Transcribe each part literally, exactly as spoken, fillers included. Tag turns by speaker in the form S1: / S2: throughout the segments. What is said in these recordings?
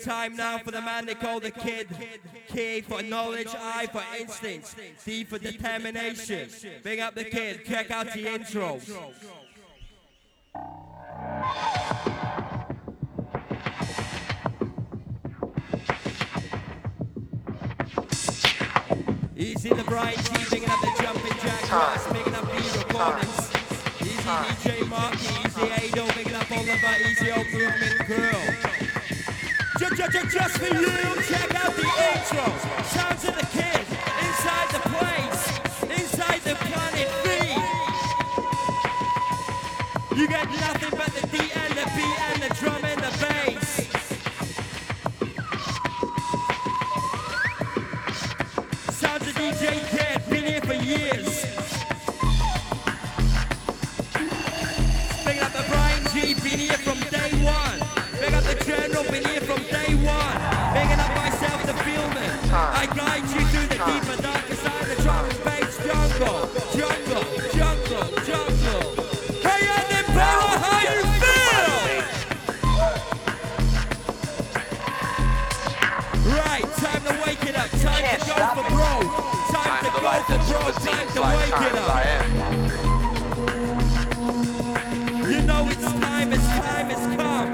S1: Time now for the man they call the Kid. K for knowledge, I for instincts, D for determination. Big up the Kid, check out the intro. Easy the Brian G, picking up the jumping jack class, picking up these recordings. Easy D J Marky, Easy Ado, picking up all of our Easy Old Movement crew. Just, just, just for you, check out the intro. Sounds of the Kid, inside the place, inside the planet V. You get nothing but the D and the B and the drum and the bass. Sounds of D J Kid, been here for years. Big up the Brian G, been here from day one. Big up the General, been here from day one. Bigging up myself, the Fieldman. I guide you through the deep and darker side of the drum and bass jungle. Jungle, jungle, jungle. Hey, Edinburgh, how you feel? Right, time to wake it up. Time to go for broke. Time to go for broke. Time to wake it up. You know it's time, it's time, it's come.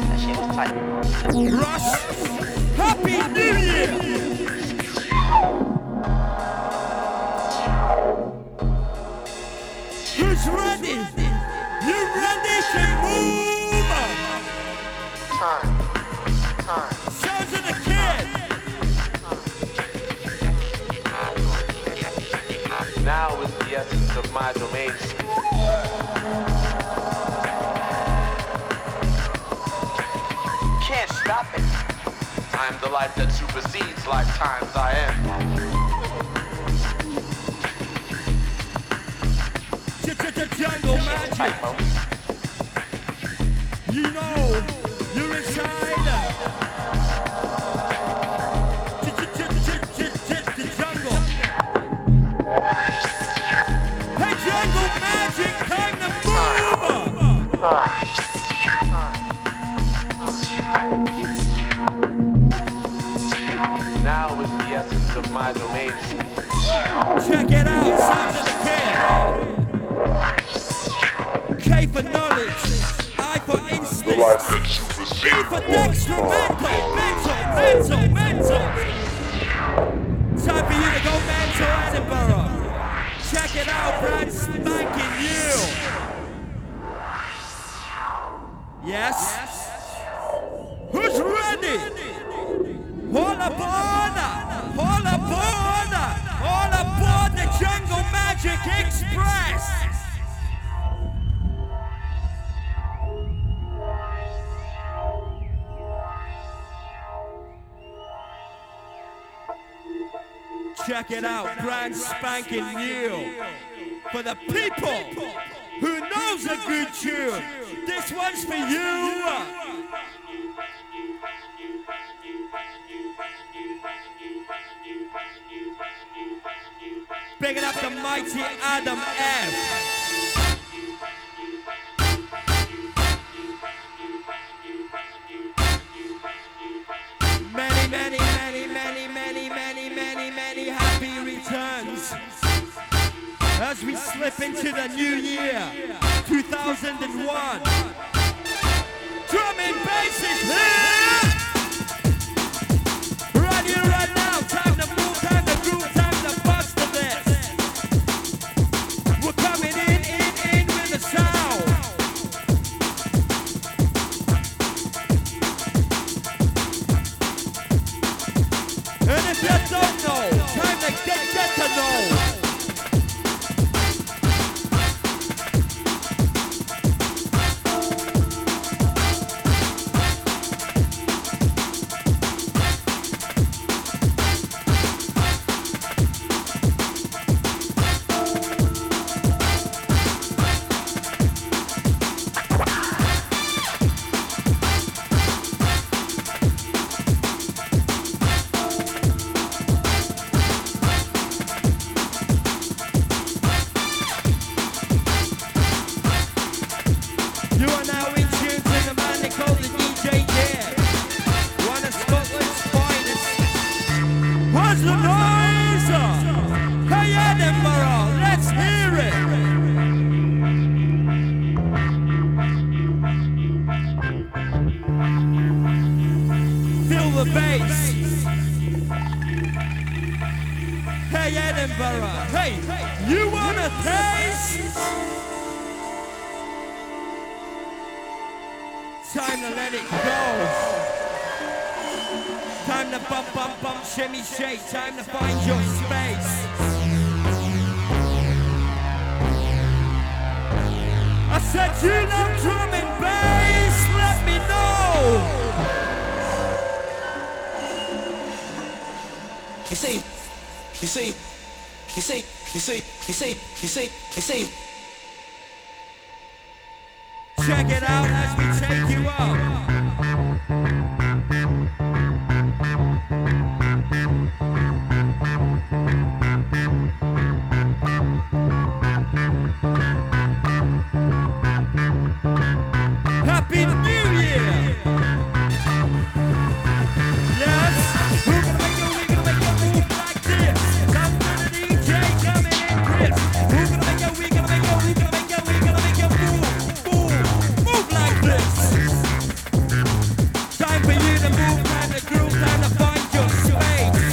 S1: Rush, Happy New Year! Who's ready? You ready to move?
S2: Time, time.
S1: Sounds of the Kid.
S2: Now is the essence of my domain. Can't stop it. I'm the life that supersedes lifetimes I am.
S1: Jungle magic. You know, you're inside the jungle. Hey, jungle magic, time to move.
S2: Now is the essence of my domain.
S1: Check it out, sounds of the Kid. K for knowledge, I for instincts, D for detrimental, mental, mental, mental. Time for you to go mental, Edinburgh. Check it out, brand spanking new. Yes? Who's ready? All aboard! All aboard! All aboard the Jungle Magic Express! Check it out, brand spanking new. For the people who knows a good tune, this one's for you. Bigging up the mighty Adam F. Many, many, many, many, many, many, many, many happy returns as we slip into the new year, two thousand one. Drum and bass is here! Right here, right now, time to move, time to groove, time to bust to this. We're coming in, in, in with the sound. And if you don't know, time to get, get to know. What's the noise? Hey Edinburgh, let's hear it. Feel the bass. Hey Edinburgh, hey, you wanna taste? Time to let it go. Time to bump, bump, bump, shimmy, shake. Time to find your space. I said you know drum and bass, let me know.
S3: You see, you see, you see, you see, you see, you see, you see.
S1: Check it out as we take you up. Happy New Year! Yes, we're gonna make you, we're gonna make you move like this. Come to the D J, coming in crisp. We're gonna make you, we're gonna make you, we're gonna make you, we're gonna make you move, move, move like this. Time for you to move, time to groove, time to find your space.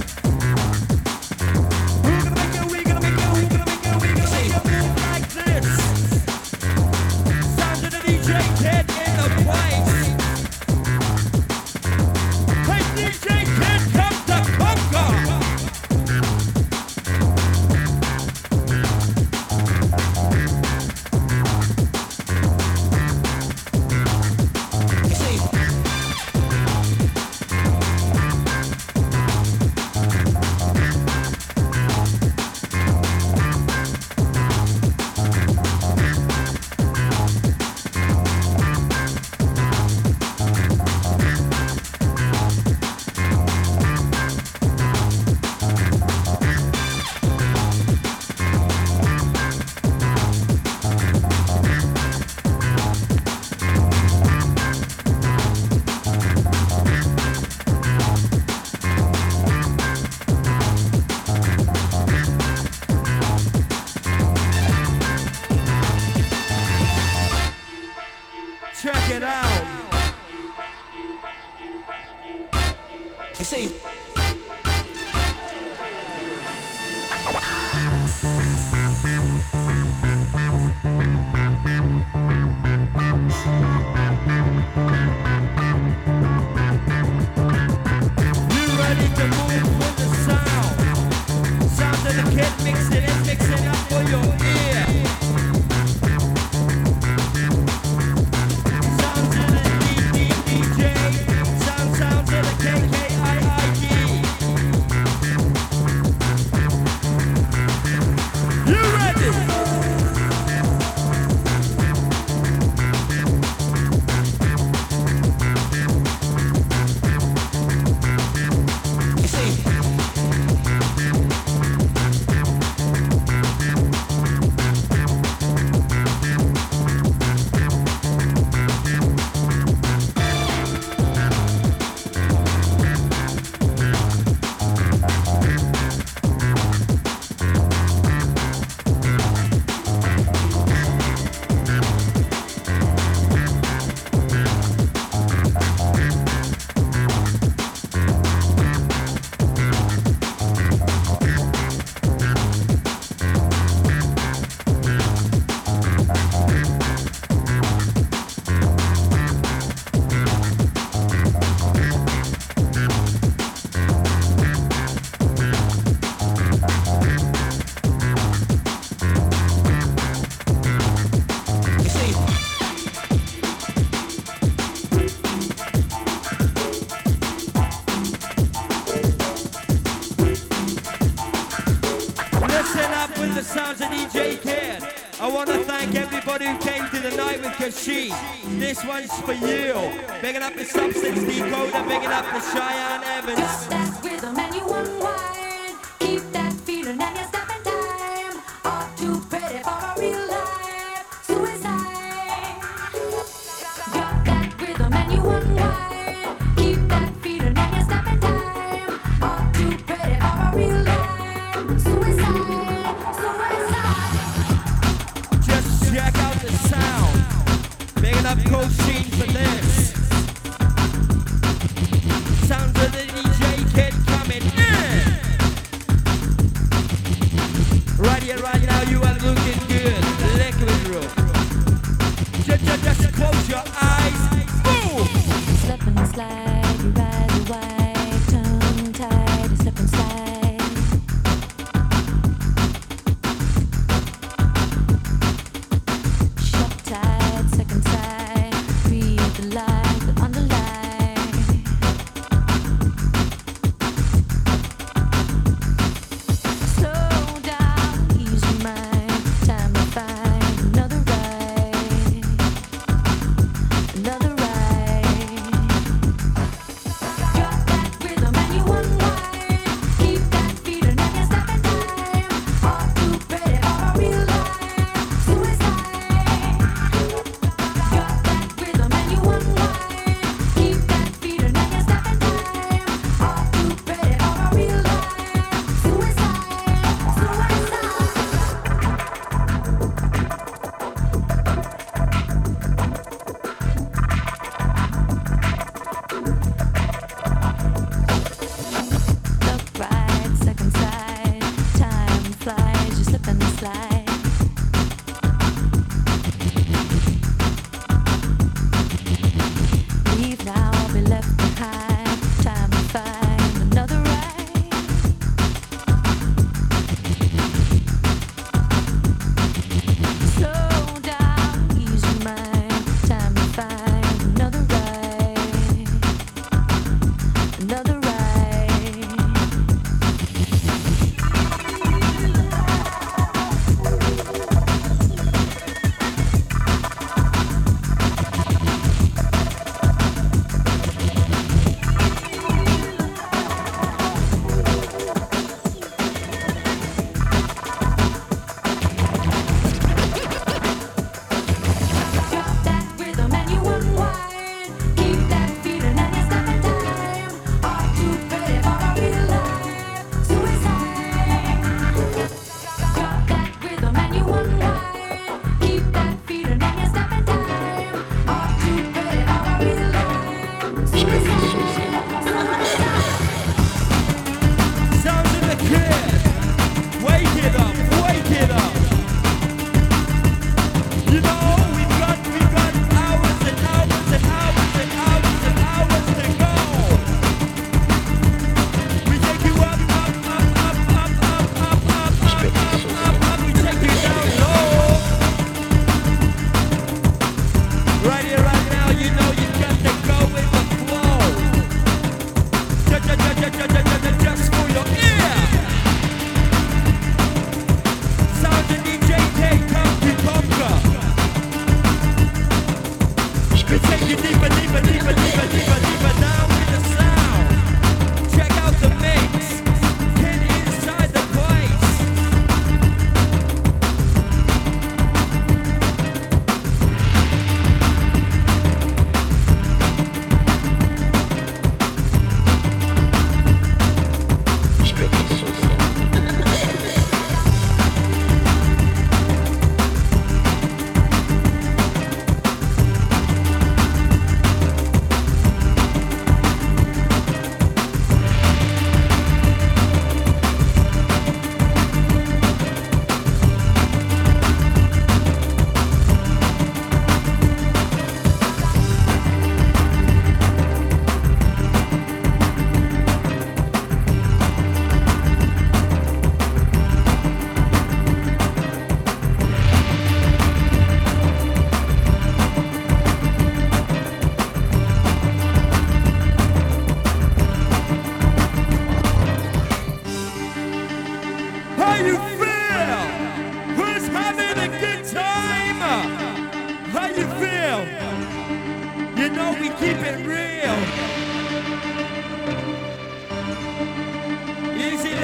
S1: We're gonna make you, we're gonna make you, we're gonna make you, we're gonna make you move like this. Sound of the D J Kid in the place. Hey D J Kid, come to conquer.
S3: You see,
S1: Check it out.
S3: you see.
S1: You ready to move with the sound? Sound of the kid, mix it in, mix it up for your ear. Sounds of the D D D J, sound sounds of the K K I I G. You ready?
S3: You see, you see.
S1: Listen up with the sounds of D J Kid. I want to thank everybody who came to the night with Kashif. This one's for you. Bigging up the Substance Decoder, bigging up the Cheyenne Evans.
S4: Got that rhythm and you unwind. Keep that feeling and you're stepping time. All too pretty for a real life suicide. Got that rhythm and you unwind. Keep that feeling and you're stepping time. All too pretty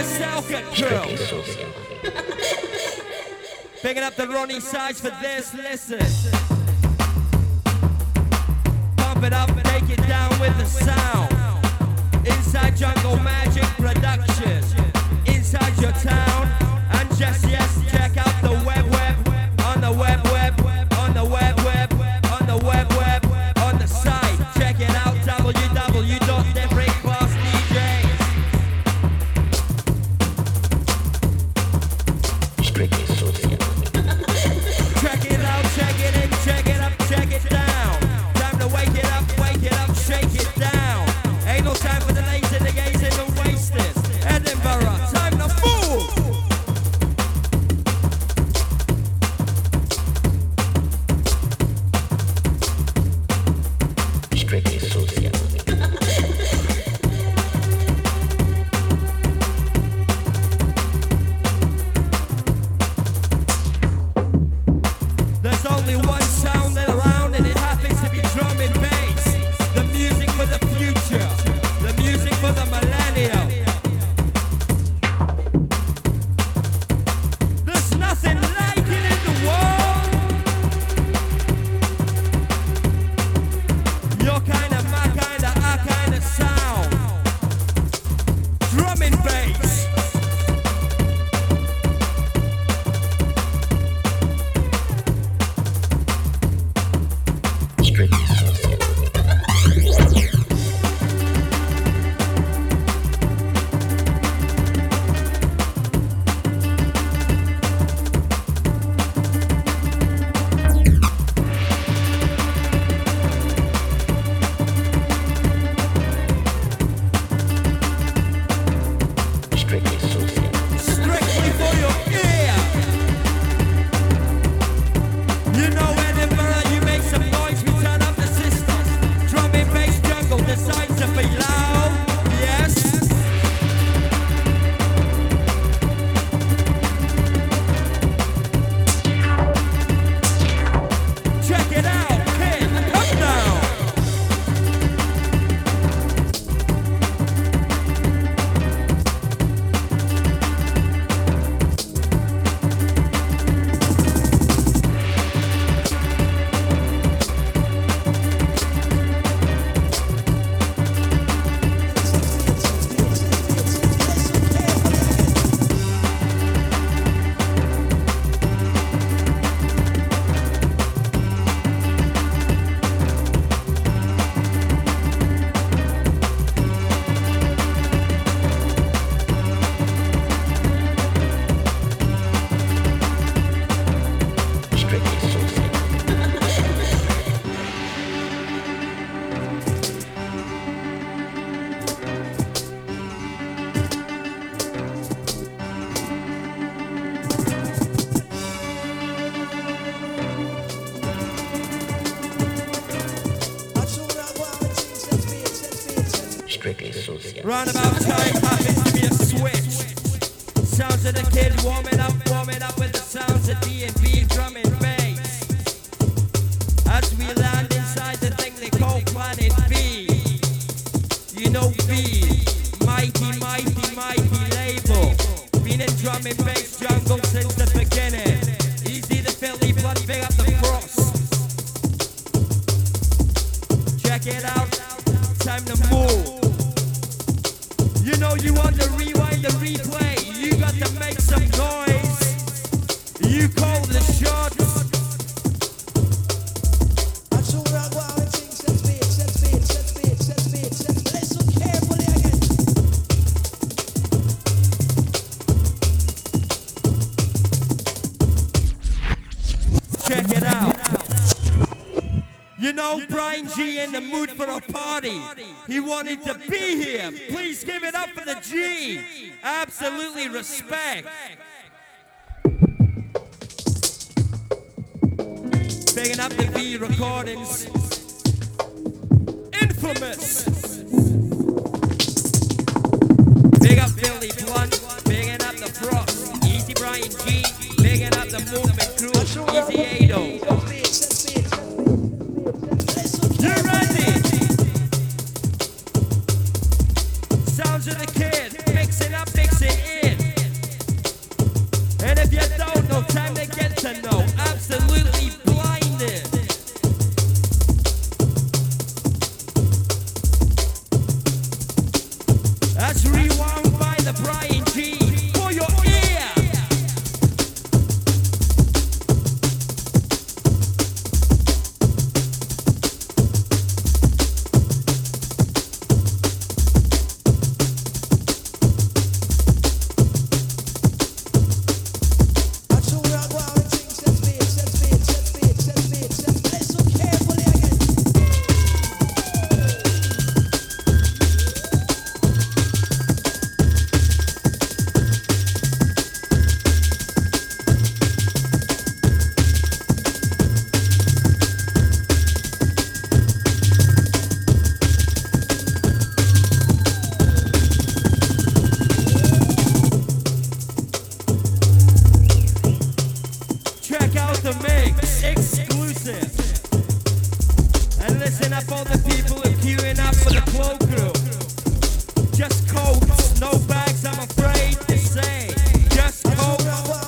S1: Selkirk crew. Picking up the Ronnie sides for this, listen. Pump it up, take it down with the sound. Inside Jungle Magic Production. Inside your town. And just yes, check out the web web. On the web web. On the web web. On the web web. On the site. Check it out. w w w dot different class d js.
S5: Strictly social.
S1: Check it out, check it in, check it up, check it down. Time to wake it up, wake it up, shake it down. Ain't no time for the lazy, the gays, and the wasted. Edinburgh, time to move.
S5: Strictly social.
S1: There's only one sound around and it happens to be drum and bass. The music for the future. The music for the millennium. There's nothing like it in the world. Your kind of, my kind of, our kind of sound. Drum and bass.
S5: Strictly social. Strictly social.
S1: Strictly for your ear. You know Edinburgh, you make some noise, we turn up the system. Drum and bass jungle, designed to be loud. Yes. Check it out, kid, come down.
S5: Strictly social. Strictly social.
S1: Roundabout time happens to be a switch. Sounds of the kid warming up, warming up with the sounds of D and B, drum and bass. As we land inside the thing they call Planet B. You know B, mighty, mighty, mighty label. Been in drum and bass jungle since the beginning. Easy to Philly, blood, big up the frost. Check it out, time to move. You know you want to rewind the replay. You got to make some noise. You call the shots. Check it out. You know Brian G in the mood for a party. He wanted to be here. Please give it up for the G. Absolutely respect. Bigging up the V recordings. Infamous. Big up Billy Blunt. Bigging up the Frost. Easy Brian G. Bigging up the movement crew. Easy Ado. You ready? Sounds of the kid, mix it up, mix it in. no time to get to know. Absolutely blinded. That's rewound by the Brian G. For your ear. Check out the mix, exclusive. And listen up, all the people are queuing up for the Clo Crew. Just coats, no bags, I'm afraid to say. Just coats.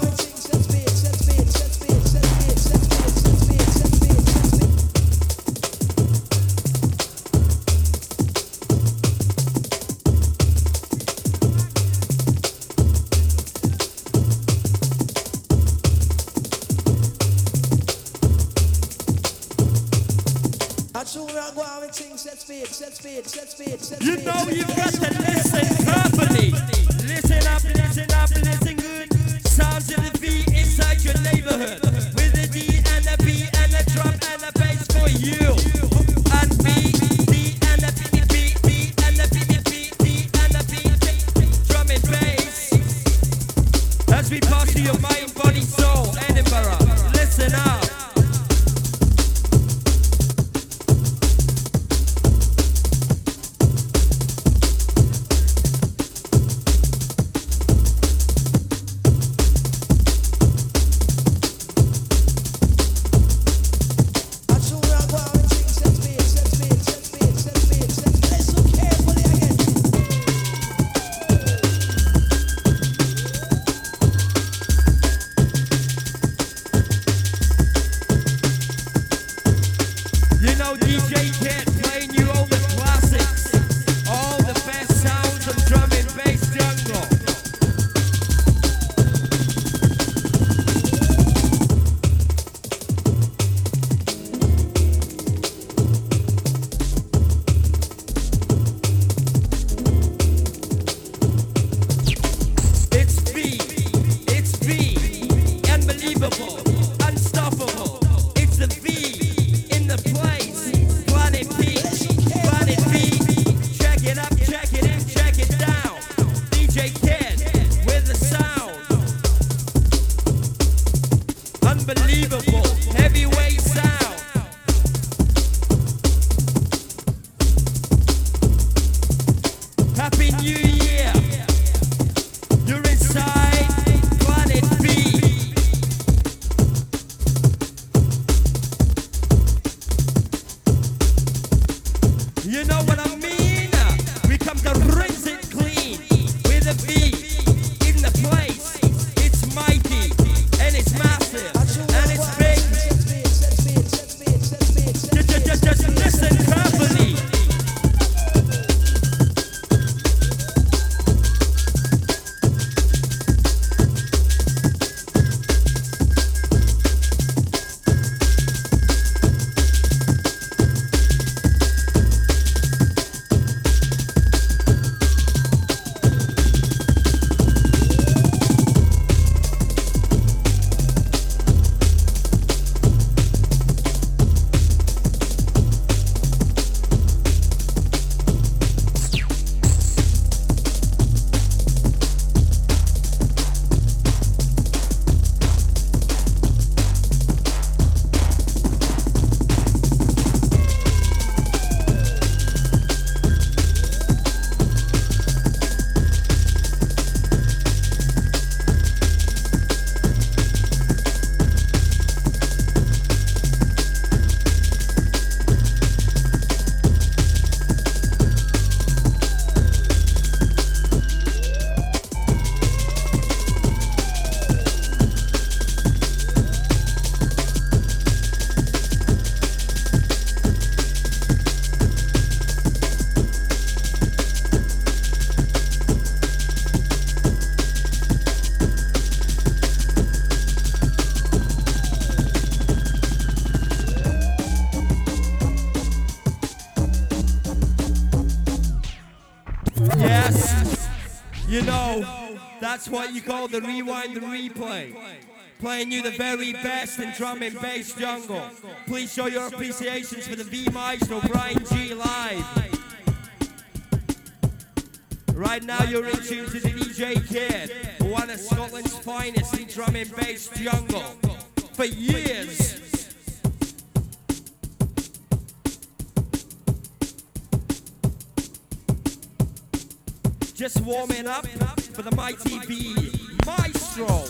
S1: You know you've got to listen carefully. Listen up, listen up, listen good. Sounds of the beat inside your neighborhood. With a D and a B and a drum and a bass for you. And B, D and a B, B, D and a B, B, D and a B, drum and bass. As we pass to your mind, body, soul, Edinburgh. Listen up. You know D J Kid playing you all the classics, all the best sounds of drum and bass jungle. It's V, it's V, unbelievable, unstoppable. It's the V in the place. Planet B, Planet B. Check it up, check it in, check it down. D J Kid with the sound. Unbelievable, heavyweight sound. Happy New Year. You're inside Planet B. You know what I mean? We come to rinse it clean with a beat in the place. It's mighty and it's massive and it's big. Just, just, just listen carefully. Yes, you know, that's what you call the rewind and replay. Playing you the very best in drum and bass jungle. Please show your appreciations for the V Maestro Brian G live. Right now you're in tune to the D J Kid, one of Scotland's finest in drum and bass jungle for years. Just warming up for the mighty V Maestro.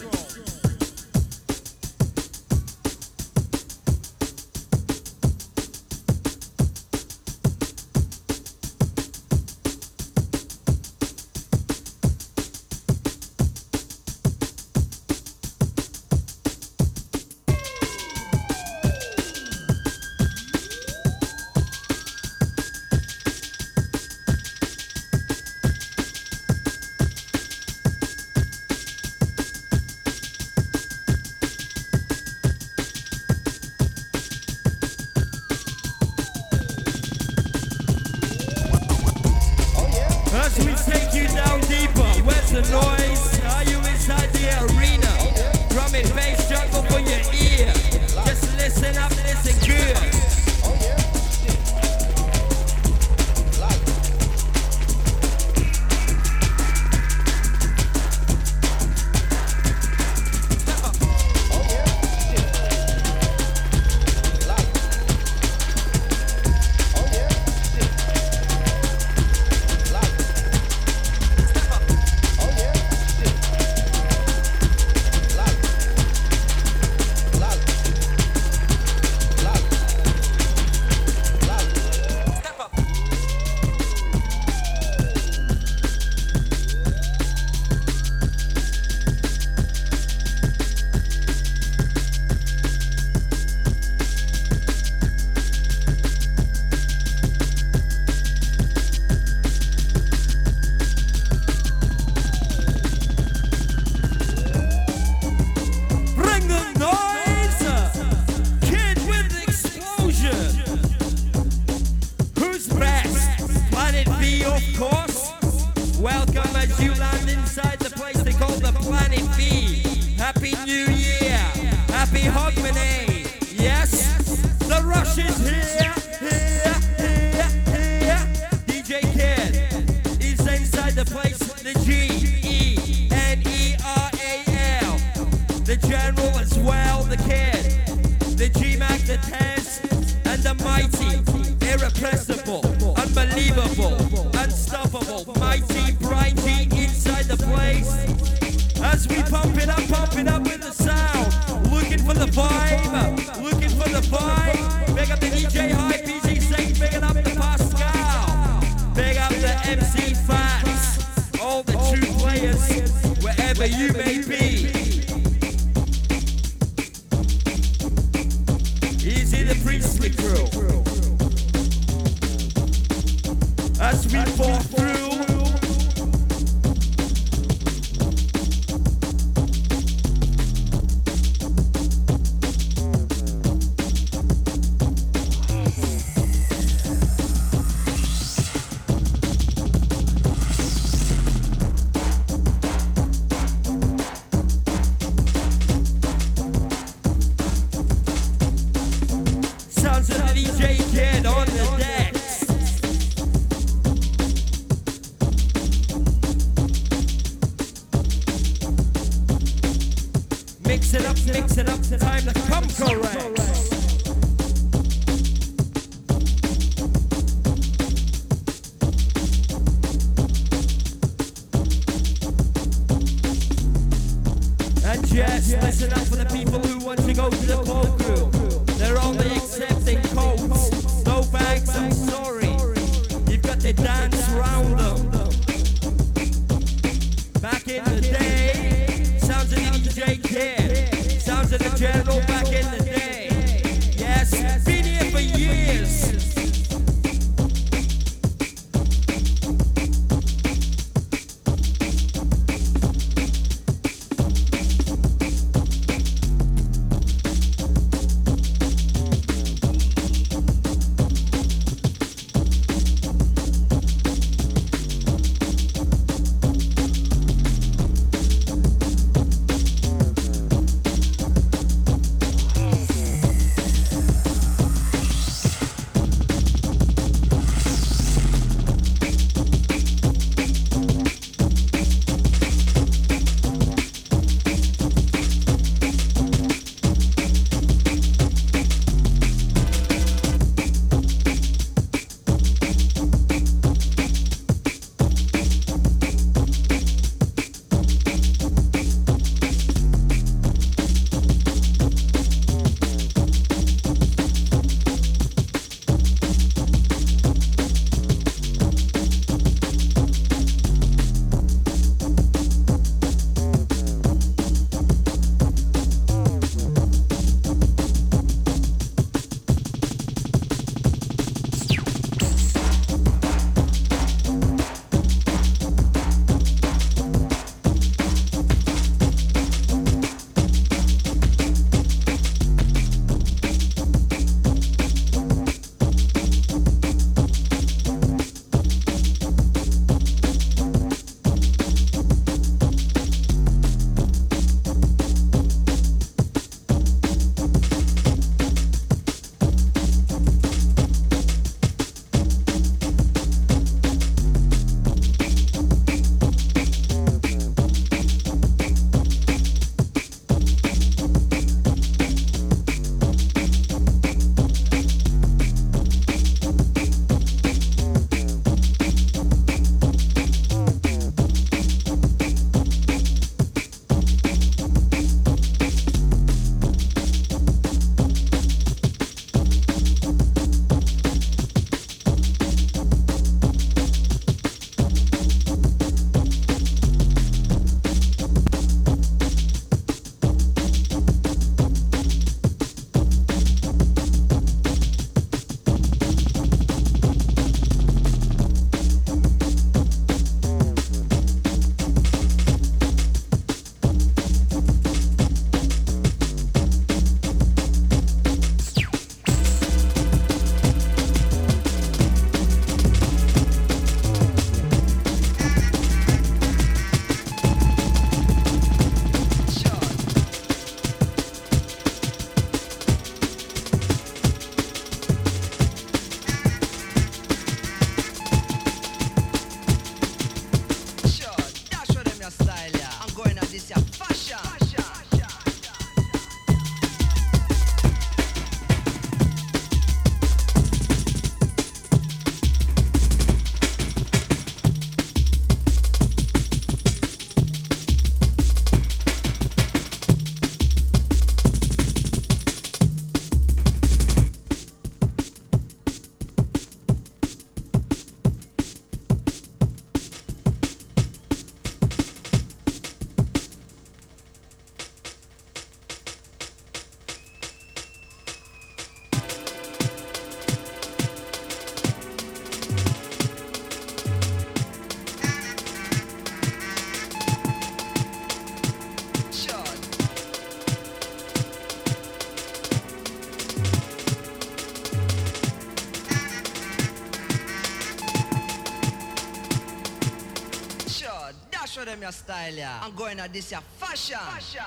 S6: dash of them your style, yeah. I'm going at this your fashion. fashion.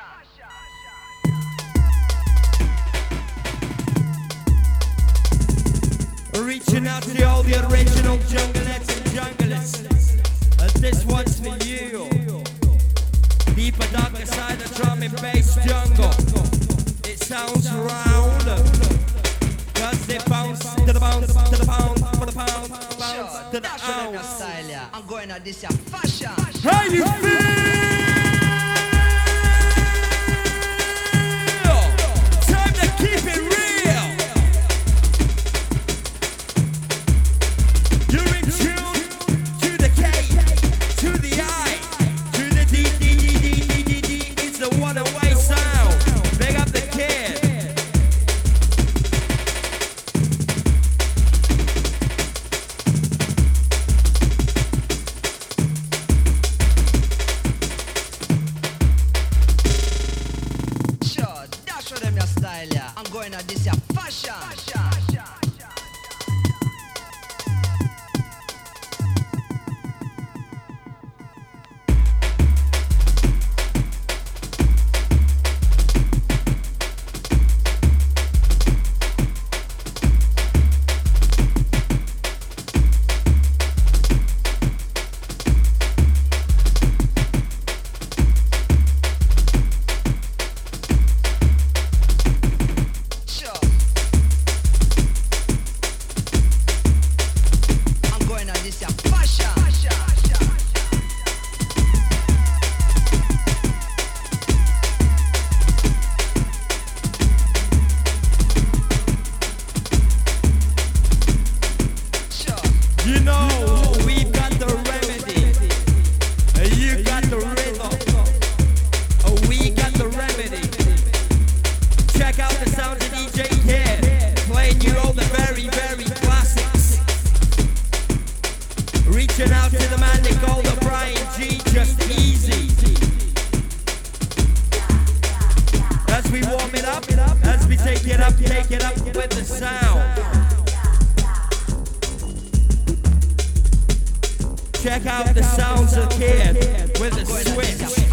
S1: Reaching out to all the original jungleettes and junglers. Uh, this one's for you. Deeper, darker side of drum and bass jungle. It sounds round. Cause they bounce to the bounce, to the pound, for the pound, bounce to the ounce.
S6: Style, yeah. I'm going at this your fashion.
S1: How you feel? Time to keep it real. You're in tune to the K, to the I, to the D, D, D, D, D, D, D. It's the one-away sound. Big up the kid.
S6: I'm going at this your fashion. fashion. Check out the sounds of Kid with a switch.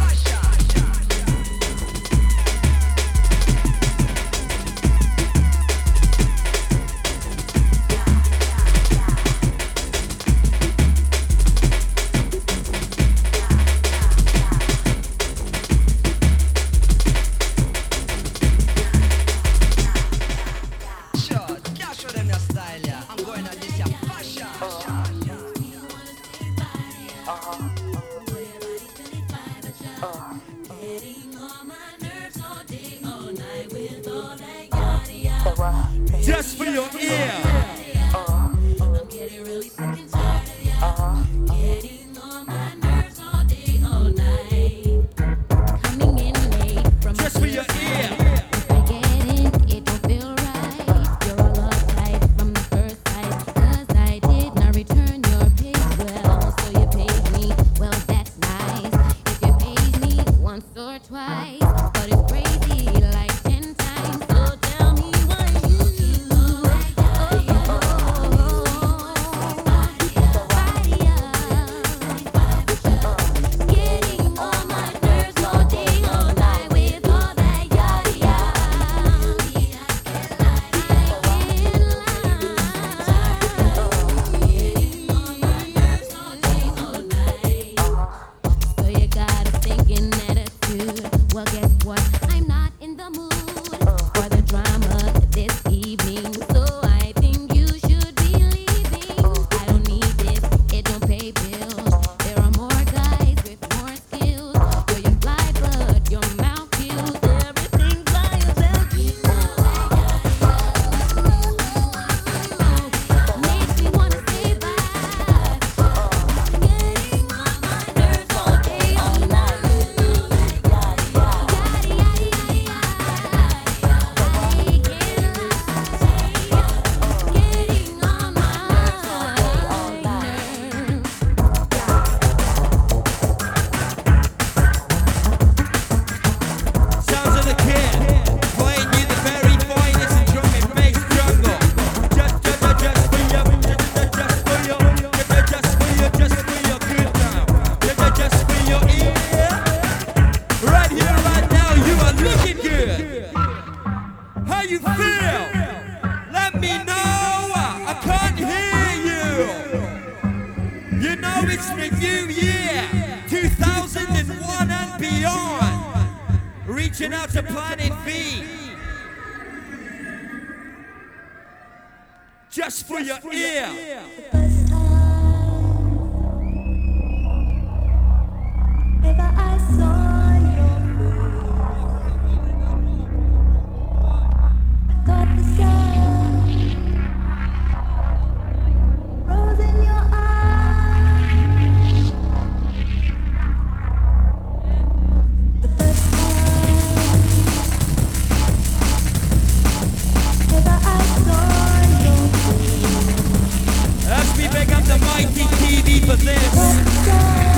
S6: Just for your ear.
S4: I'm getting really sick and tired of ya. Getting on my nerves all day, all night. Coming in late from
S1: Just for your ear.
S4: If I get in, it don't feel right. You're all uptight from the first sight. Cause I did not return your pay well. So you paid me, well that's nice. If you paid me once or twice. But it's crazy like ten times. So tell me why you
S1: it's the new year, two thousand one and beyond. Reaching out to Planet V. Just for your ear.
S4: First time ever I saw your face, I thought the sun rose in your eyes. The first time ever I saw your face.
S1: As we pick up the mighty T V for this.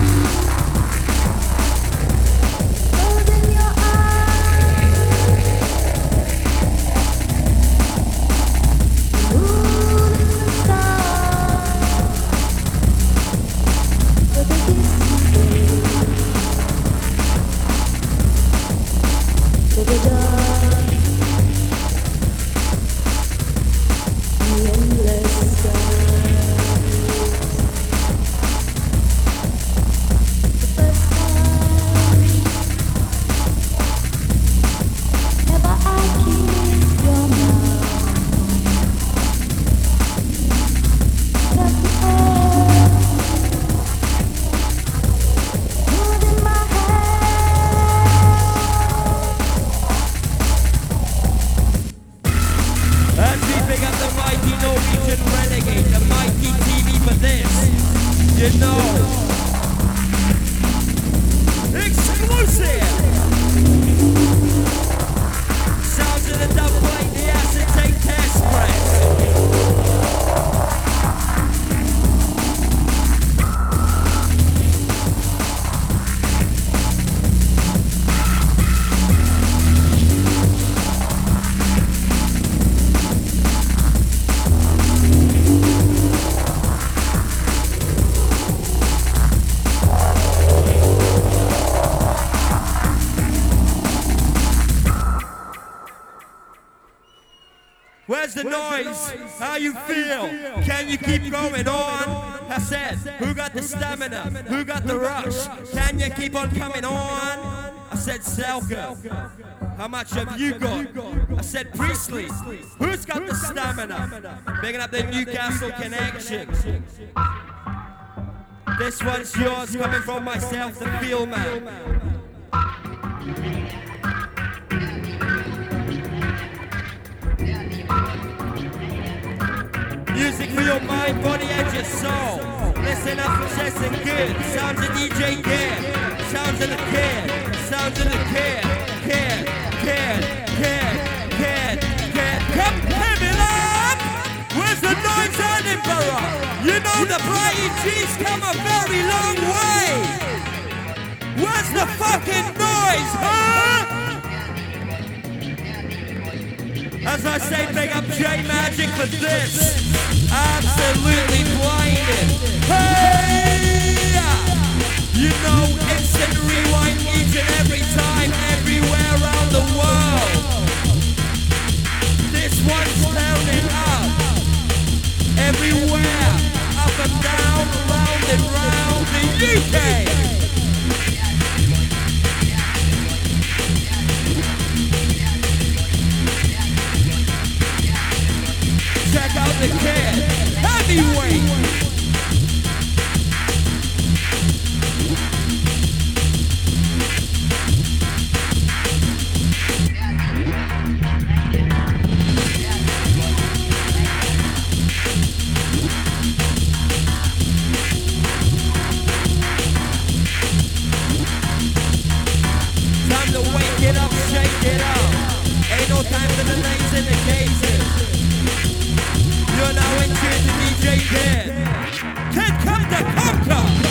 S1: Where's the noise? How you feel? Can you keep going on? I said, who got the stamina? Who got the rush? Can you keep on coming on? I said, Selka. How much have you got? I said, Priestley. Who's got the stamina? Picking up the Newcastle connection. This one's yours, coming from myself, the Feel Man. Music for your mind, body and your soul. Listen up, processing good. Sounds of D J Kid. Sounds of the kid. Sounds of the kid. Kid, kid, kid, kid, kid. Come heavy up! Where's the noise, Edinburgh? You know the Flying G's come a very long way. Where's the fucking noise, huh? As I say, big up J Magic for this. Absolutely blinded. Hey! You know, instant rewind each and every time, everywhere around the world. This one's turning up. Everywhere, up and down, round and round the U K. Check out the kid, heavyweight. Time to wake it up, shake it up. Ain't no time for the lanes and the gazes. You're now in tune to D J Kid. Kid come to conquer.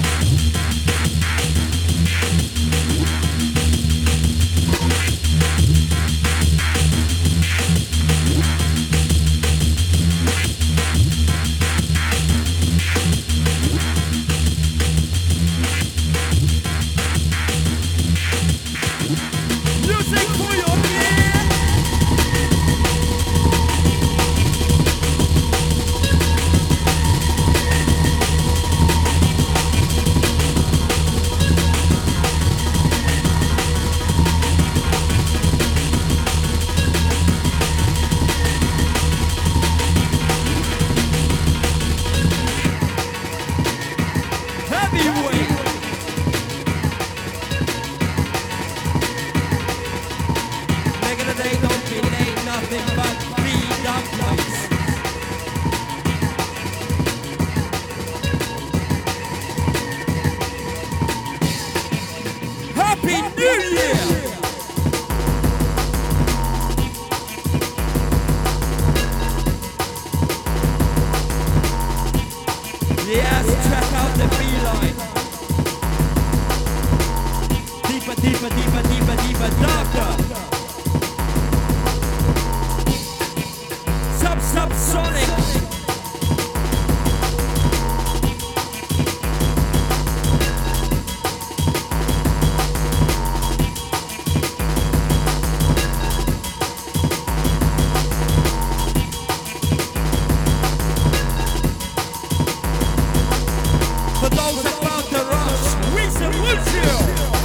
S1: Music for your ear. those about to rush, we salute you.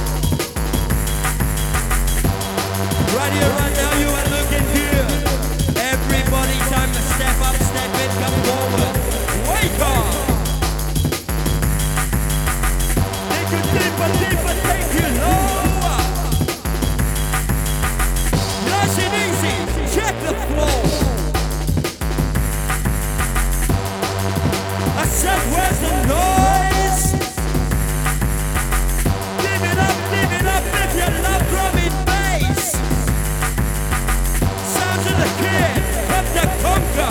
S1: Right here, right now, you are looking good. Everybody, time to step up, step in, come forward. Wake up. Take you deeper, deeper, take you lower. Nice and easy, check the floor. I said, where's the noise? Give it up, give it up if you love drum and bass. Sounds of the kid, up to conquer.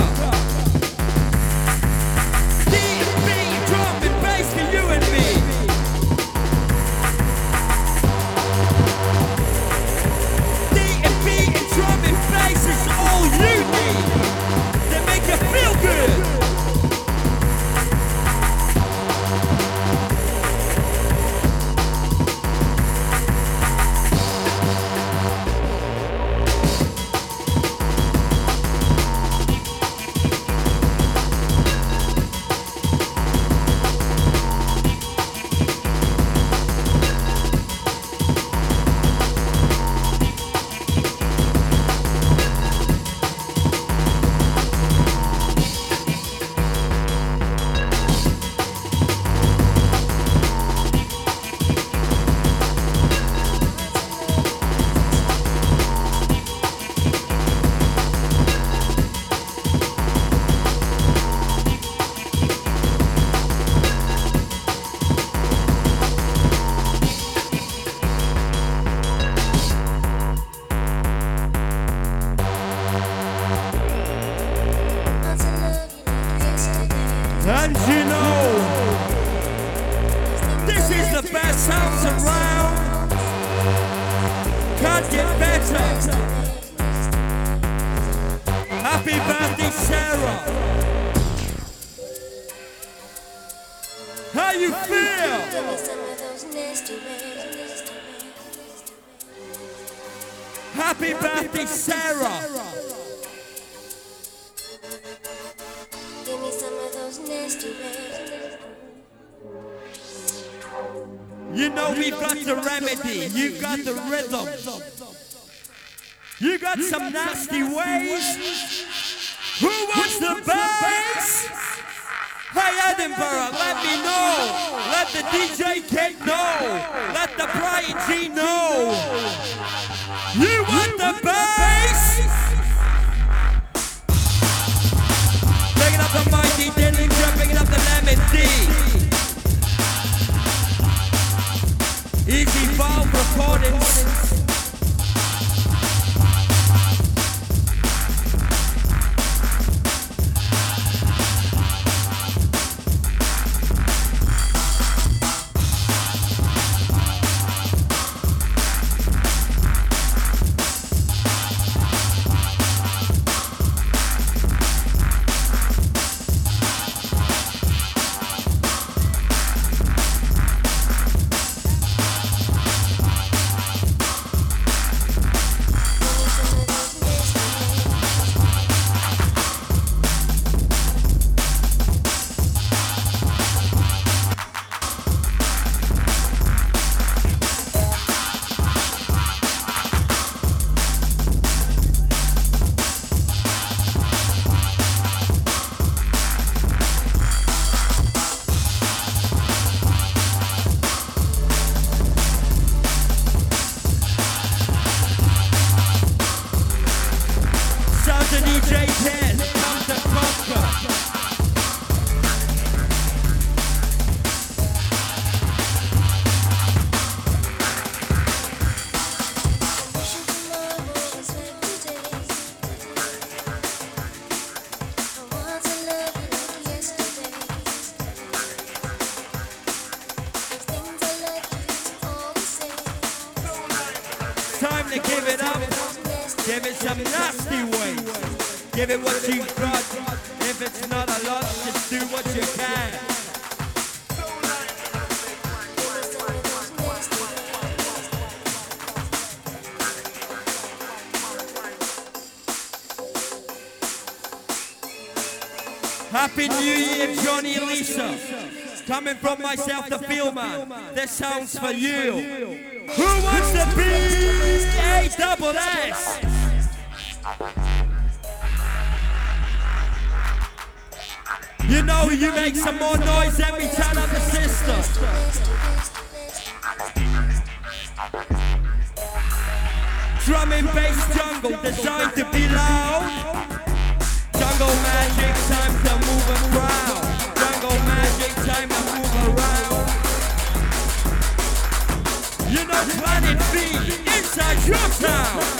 S1: D and B, drum and bass for you and me. D and B and drum and bass is all you need. They make you feel good. And you know, this is the best sounds around. Can't get better. Happy birthday, Sarah. How you feel? Happy birthday, Sarah.
S7: Give me some of those nasty ways.
S1: You know we've got the remedy. You got the rhythm. You got some nasty ways. Who wants the bass? Hey Edinburgh, let me know. Let the D J Kid know. Let the Brian G know. You want the bass? Picking up the mighty Dillinger, picking up the Lemon D. Easy Valve Recordings. Time to give it up. Give it some nasty ways. Give it what you got. If it's not a lot, just do what you can. Happy New Year, Johnny and Lisa. Coming from myself, the Feel Man. This sounds for you. Who wants to be A double S? You know you make some more noise every time I'm the sister. Drum and bass jungle designed to be loud. Jungle magic, time to move around. Jungle magic, time to move around. You know Planet B inside your town.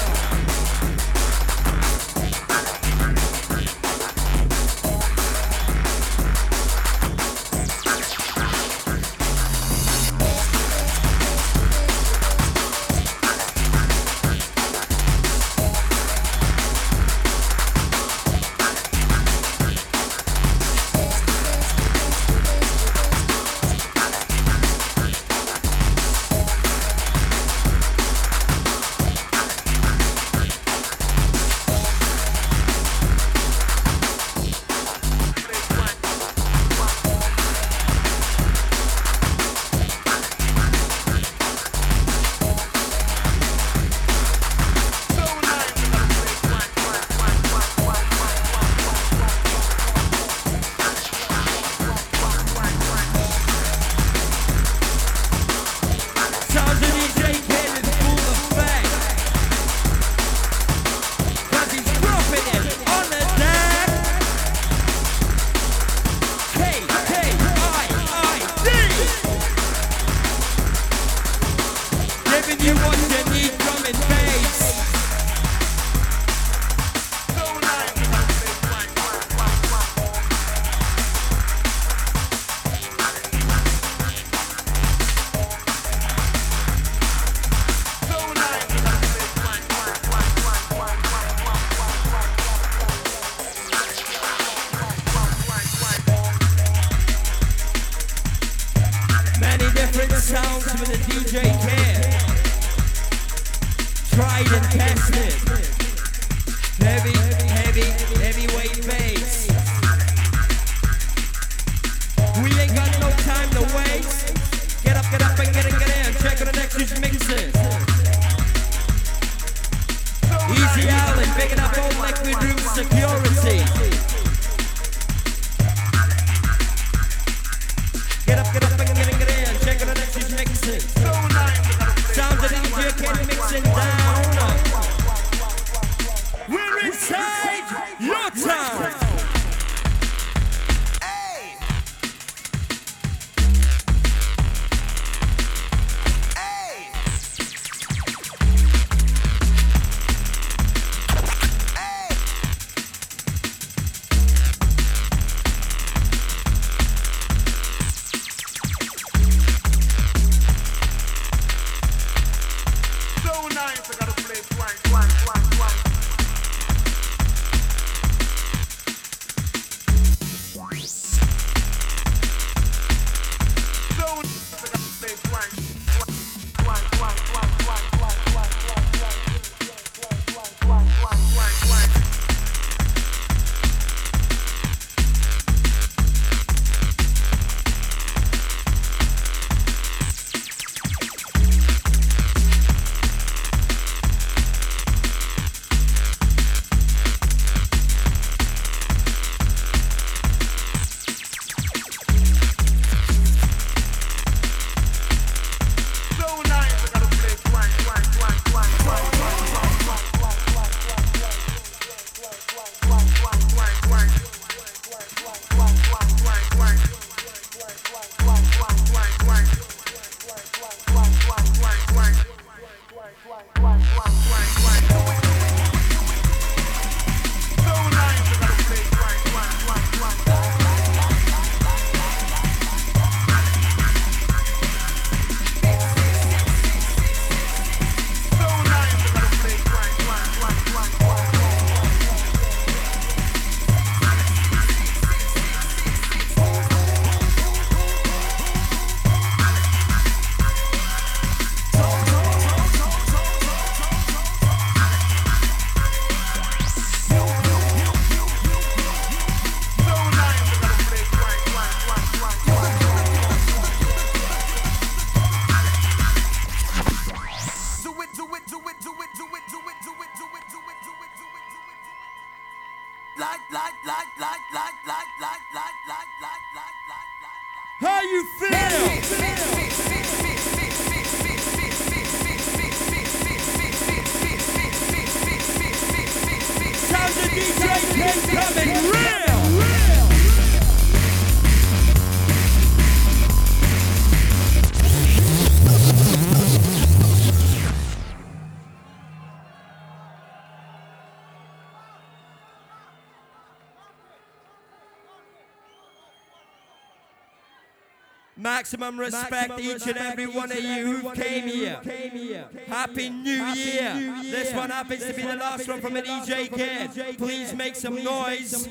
S1: Maximum respect each and every one of you who came here. Happy New Year. This one happens to be the last one from a D J Kid. Please make some noise.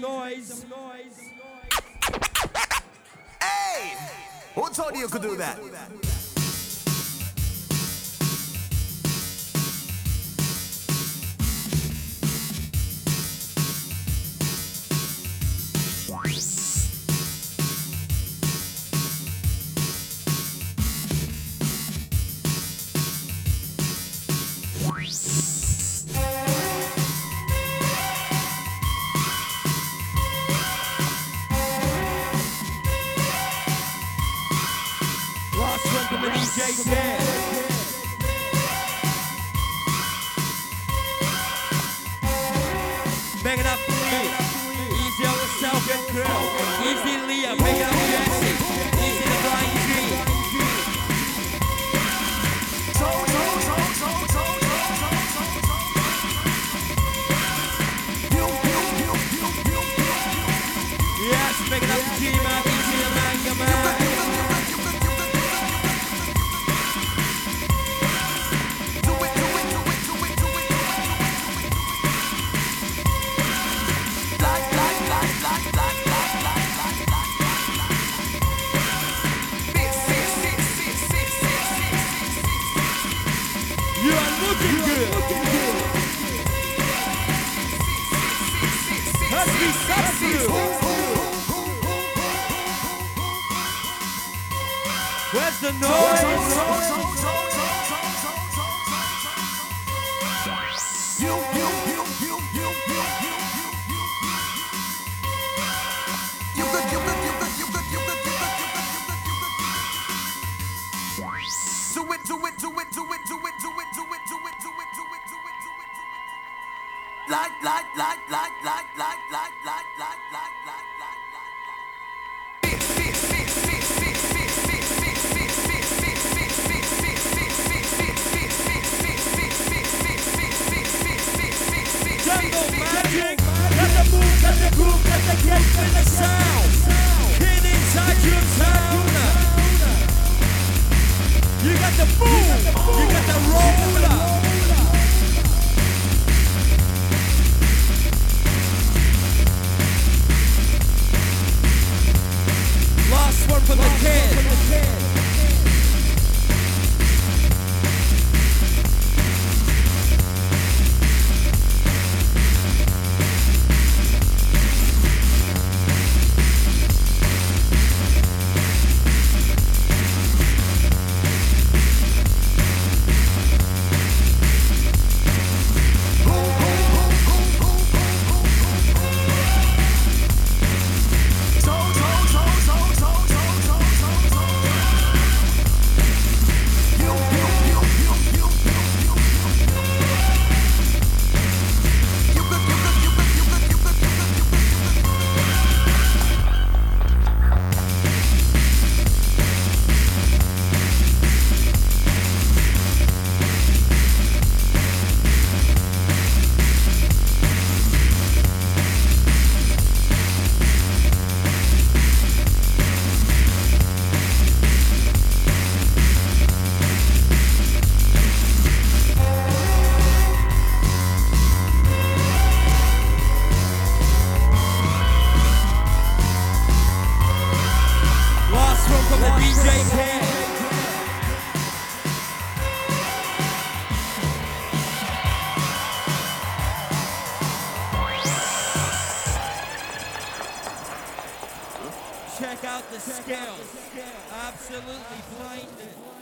S8: Hey! Who told you you could do that?
S1: D J Kid. Bang it up, Lee. Easy on yourself and crew. Easy Leah, bang it up, Jesse. Easy to Brian G. Yes, bang it up, G-Mac. Easy to Manga Man. Where's the noise? You, you, you, you, you, you, you, you. You good, you good, you good, you good, you good, you good, you good, you good, you good. Do it, do it, do it, do it, do it, do it, do it, do it, do it, do it, do it, do it, do it. Like, like, like, like, like, like, like, like, like, like, like, like. Jungle magic, got the move, got the groove, got the kick and the sound. Kid inside your town. You got the boom, you got the roller. Last one for the kid. Check out the scales. Absolutely blinded.